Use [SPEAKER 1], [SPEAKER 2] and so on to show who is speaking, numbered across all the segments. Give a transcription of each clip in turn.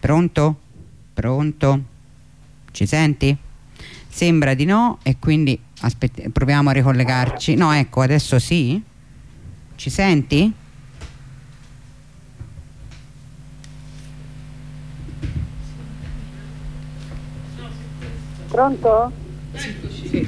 [SPEAKER 1] Pronto? Pronto? Ci senti? Sembra di no, e quindi proviamo a ricollegarci. No, ecco, adesso sì? Ci senti?
[SPEAKER 2] Pronto?
[SPEAKER 1] Sì.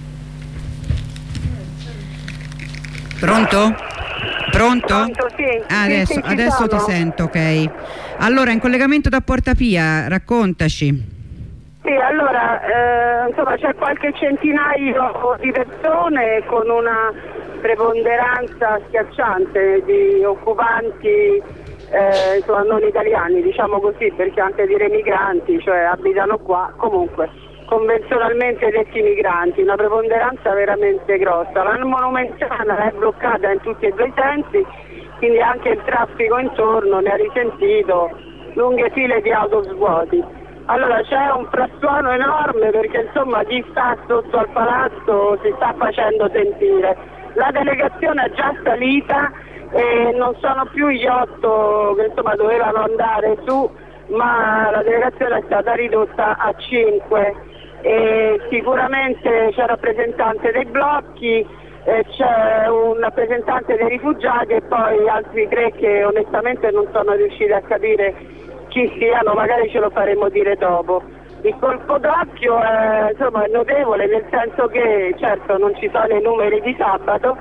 [SPEAKER 1] Pronto? Pronto?
[SPEAKER 2] Pronto, sì.
[SPEAKER 1] Adesso ti sento, ok. Allora, in collegamento da Porta Pia, raccontaci.
[SPEAKER 2] Sì, allora, insomma, c'è qualche centinaio di persone con una preponderanza schiacciante di occupanti, insomma, non italiani, diciamo così, perché anche dire migranti, cioè abitano qua, comunque convenzionalmente detti migranti, una preponderanza veramente grossa. La Monumentana è bloccata in tutti e due i sensi, quindi anche il traffico intorno ne ha risentito, lunghe file di autobus vuoti. Allora c'è un frastuono enorme perché insomma chi sta sotto al palazzo si sta facendo sentire. La delegazione è già salita e non sono più gli 8 che insomma dovevano andare su, ma la delegazione è stata ridotta a 5. E sicuramente c'è rappresentante dei blocchi, c'è un rappresentante dei rifugiati e poi altri 3 che onestamente non sono riusciti a capire chi siano, magari ce lo faremo dire dopo. Il colpo d'occhio è notevole, nel senso che certo non ci sono i numeri di sabato,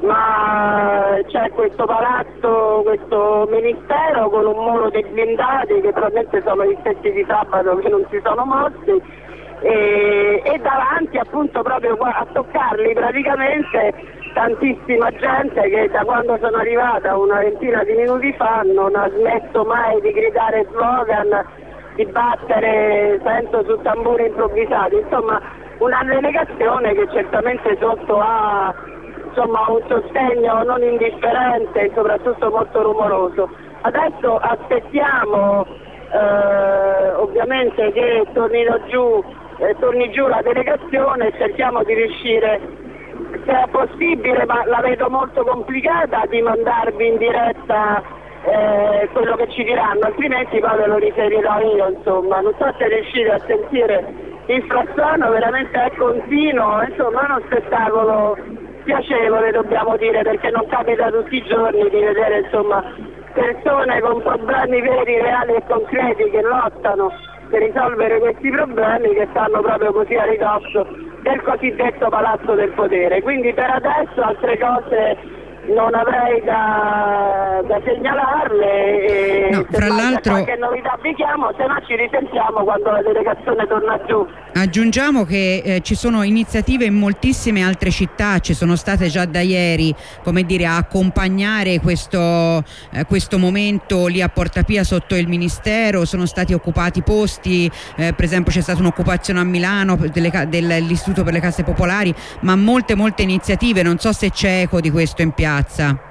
[SPEAKER 2] ma c'è questo palazzo, questo ministero con un muro di blindati che probabilmente sono gli stessi di sabato che non si sono mossi. E davanti appunto proprio a toccarli praticamente tantissima gente che da quando sono arrivata una ventina di minuti fa non ha smesso mai di gridare slogan, di battere sento su tamburi improvvisati, insomma una delegazione che certamente sotto ha un sostegno non indifferente e soprattutto molto rumoroso. Adesso aspettiamo ovviamente che torni giù la delegazione e cerchiamo di riuscire, se è possibile, ma la vedo molto complicata, di mandarvi in diretta quello che ci diranno, altrimenti poi ve lo riferirò io, insomma. Non so se riuscite a sentire il frastuono, veramente è continuo, insomma è uno spettacolo piacevole, dobbiamo dire, perché non capita tutti i giorni di vedere insomma persone con problemi veri, reali e concreti che lottano per risolvere questi problemi, che stanno proprio così a ridosso del cosiddetto palazzo del potere. Quindi per adesso altre cose non avrei da segnalarle e
[SPEAKER 1] no, fra l'altro
[SPEAKER 2] qualche novità vi chiamo, se no ci risentiamo quando la delegazione torna giù.
[SPEAKER 1] Aggiungiamo che ci sono iniziative in moltissime altre città, ci sono state già da ieri, come dire, a accompagnare questo momento lì a Porta Pia sotto il ministero. Sono stati occupati posti, per esempio c'è stata un'occupazione a Milano dell'Istituto per le Casse Popolari, ma molte iniziative. Non so se c'è eco di questo in piazza.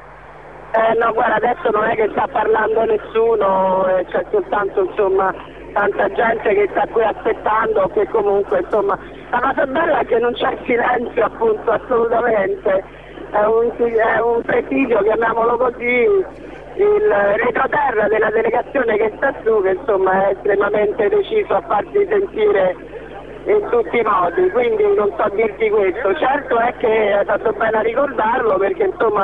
[SPEAKER 2] No, guarda, adesso non è che sta parlando nessuno, c'è soltanto insomma tanta gente che sta qui aspettando, che comunque insomma la cosa bella è che non c'è silenzio, appunto, assolutamente. È un presidio, chiamiamolo così, il retroterra della delegazione che sta su, che insomma è estremamente deciso a farsi sentire in tutti i modi, quindi non so dirti questo. Certo è che hai fatto bene a ricordarlo, perché insomma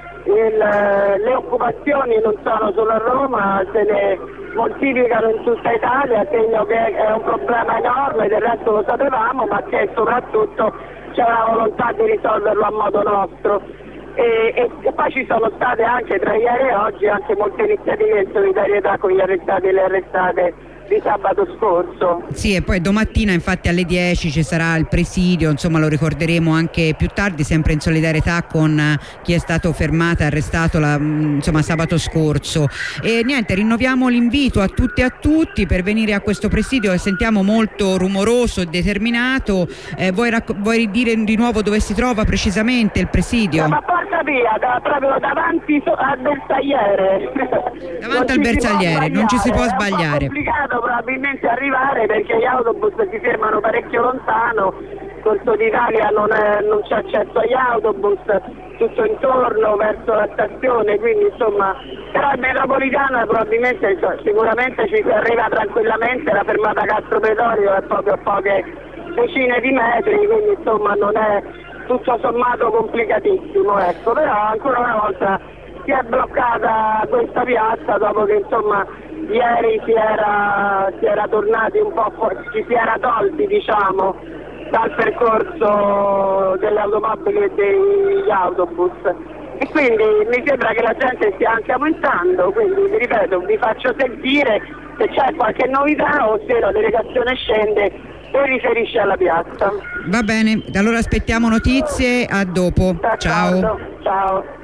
[SPEAKER 2] le occupazioni non sono solo a Roma, se ne moltiplicano in tutta Italia, segno che è un problema enorme, del resto lo sapevamo, ma che soprattutto c'è la volontà di risolverlo a modo nostro. E poi ci sono state anche tra ieri e oggi anche molte iniziative in solidarietà con gli arrestati e le arrestate di sabato scorso.
[SPEAKER 1] Sì, e poi domattina infatti alle 10 ci sarà il presidio, insomma lo ricorderemo anche più tardi, sempre in solidarietà con chi è stato fermato e arrestato sabato scorso. E niente, rinnoviamo l'invito a tutte e a tutti per venire a questo presidio che sentiamo molto rumoroso e determinato. Vuoi dire di nuovo dove si trova precisamente il presidio?
[SPEAKER 2] A Porta Pia, proprio davanti al bersagliere.
[SPEAKER 1] Davanti al bersagliere, non ci si può sbagliare.
[SPEAKER 2] È complicato probabilmente arrivare perché gli autobus si fermano parecchio lontano, Corso d'Italia non c'è accesso agli autobus, tutto intorno verso la stazione, quindi insomma è però il metropolitano probabilmente, sicuramente ci si arriva tranquillamente, la fermata Castro Pretorio è proprio a poche decine di metri, quindi insomma non è tutto sommato complicatissimo, ecco. Però ancora una volta si è bloccata questa piazza dopo che insomma ieri si era tornati un po', ci si era tolti, diciamo, dal percorso delle automobili e degli autobus, e quindi mi sembra che la gente stia anche aumentando, quindi vi ripeto, vi faccio sentire se c'è qualche novità o se la delegazione scende e riferisce alla piazza.
[SPEAKER 1] Va bene, allora aspettiamo notizie, a dopo.
[SPEAKER 2] D'accordo.
[SPEAKER 1] Ciao.
[SPEAKER 2] Ciao.